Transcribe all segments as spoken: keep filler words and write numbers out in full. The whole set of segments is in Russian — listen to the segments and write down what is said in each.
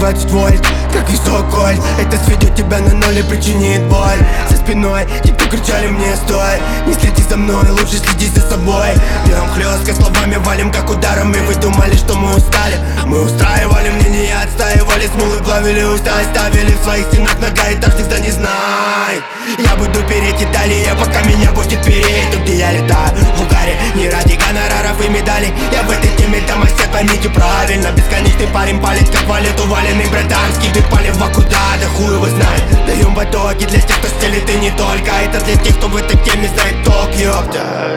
двадцать вольт, как висок кольт. Это сведет тебя на ноль и причинит боль. За спиной те, кто кричали мне стой, не следи за мной, лучше следи за собой. Бьем хлестко, словами валим как ударом. И вы думали, что мы устали? Мы устраивали мнения, отстаивали смулы, плавили уста, оставили в своих стенах многоэтажных зданий. Знай, я буду переть Италия, пока меня будет переть. Тут, где я летаю, в угаре, не ради гонораров и медалей. Я в этой теме домостят, поймите правильно. Бесконечный парень палит, как валит уваленный братанский. Ты палив во куда, да хуй его знает. Даем батоги для тех, кто стелит, и не только. Это для тех, кто в этой теме знает толк, ёпта.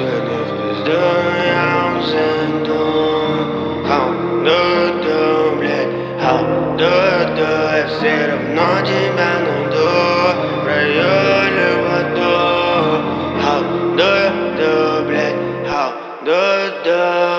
Я все равно тебя найду в районе воду. How do you do, блядь? How do you do?